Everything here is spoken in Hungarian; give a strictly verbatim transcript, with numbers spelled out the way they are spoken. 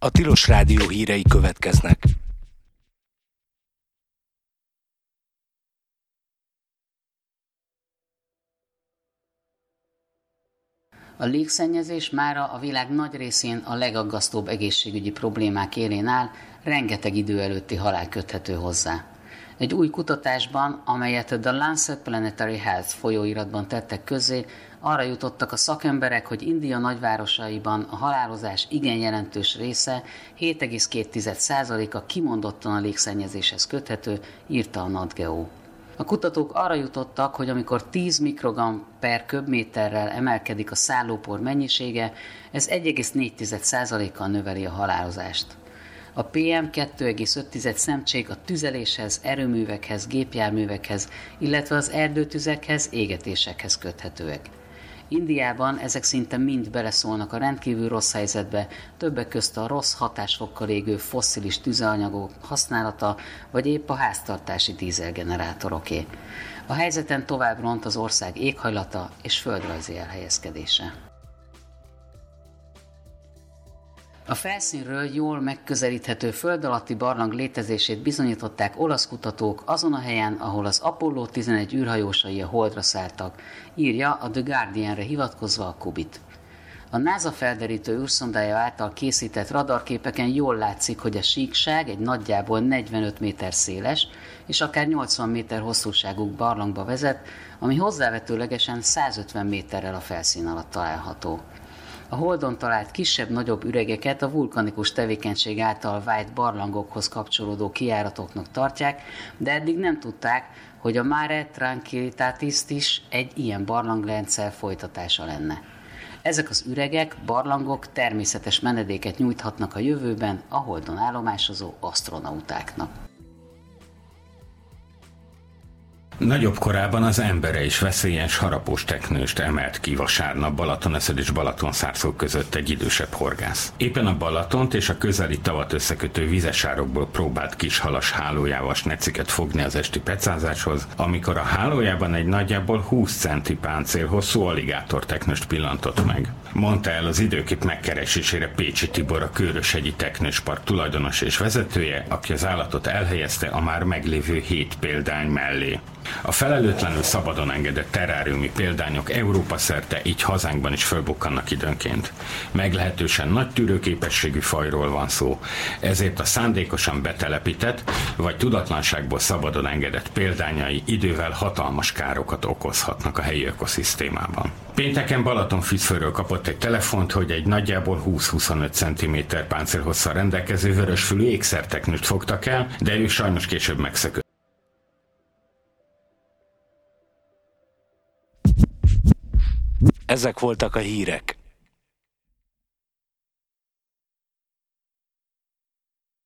A Tilos Rádió hírei következnek. A légszennyezés mára a világ nagy részén a legaggasztóbb egészségügyi problémák élén áll, rengeteg idő előtti halál köthető hozzá. Egy új kutatásban, amelyet a The Lancet Planetary Health folyóiratban tettek közzé, arra jutottak a szakemberek, hogy India nagyvárosaiban a halálozás igen jelentős része, hét egész két százaléka kimondottan a légszennyezéshez köthető, írta a NatGeo. A kutatók arra jutottak, hogy amikor tíz mikrogram per köbméterrel emelkedik a szállópor mennyisége, ez egy egész négy százalékkal növeli a halálozást. A pé em kettő egész öt szemcsék a tüzeléshez, erőművekhez, gépjárművekhez, illetve az erdőtüzekhez, égetésekhez köthetőek. Indiában ezek szinte mind beleszólnak a rendkívül rossz helyzetbe, többek közt a rossz hatásfokkal égő fosszilis tüzelanyagok használata, vagy épp a háztartási dízelgenerátoroké. A helyzeten tovább ront az ország éghajlata és földrajzi elhelyezkedése. A felszínről jól megközelíthető föld alatti barlang létezését bizonyították olasz kutatók azon a helyen, ahol az Apollo tizenegy űrhajósai a Holdra szálltak, írja a The Guardianre hivatkozva a Kubit. A NASA felderítő űrszondája által készített radarképeken jól látszik, hogy a síkság egy nagyjából negyvenöt méter széles és akár nyolcvan méter hosszúságú barlangba vezet, ami hozzávetőlegesen százötven méterrel a felszín alatt található. A Holdon talált kisebb-nagyobb üregeket a vulkanikus tevékenység által vájt barlangokhoz kapcsolódó kijáratoknak tartják, de eddig nem tudták, hogy a Mare Tranquillitatis is egy ilyen barlangrendszer folytatása lenne. Ezek az üregek, barlangok természetes menedéket nyújthatnak a jövőben a Holdon állomásozó asztronautáknak. Nagyobb korában az embere is veszélyes harapós teknőst emelt ki vasárnap Balatoneszed és Balatonszárszó között egy idősebb horgász. Éppen a Balatont és a közeli tavat összekötő vizesárokból próbált kishalas hálójával sneciket fogni az esti pecázáshoz, amikor a hálójában egy nagyjából húsz centi páncél hosszú aligátor teknőst pillantott meg. Mondta el az időkép megkeresésére Pécsi Tibor, a Kőröshegyi Teknőspark tulajdonos és vezetője, aki az állatot elhelyezte a már meglévő hét példány mellé. A felelőtlenül szabadon engedett terráriumi példányok Európa szerte, így hazánkban is fölbukkannak időnként. Meglehetősen nagy tűrőképességű fajról van szó, ezért a szándékosan betelepített, vagy tudatlanságból szabadon engedett példányai idővel hatalmas károkat okozhatnak a helyi ökoszisztémában. Pénteken Balatonfürdfőről kapott egy telefont, hogy egy nagyjából húsz-huszonöt centiméter páncélhosszal rendelkező vörösfülű ékszerteknőst fogtak el, de ő sajnos később megszökött. Ezek voltak a hírek.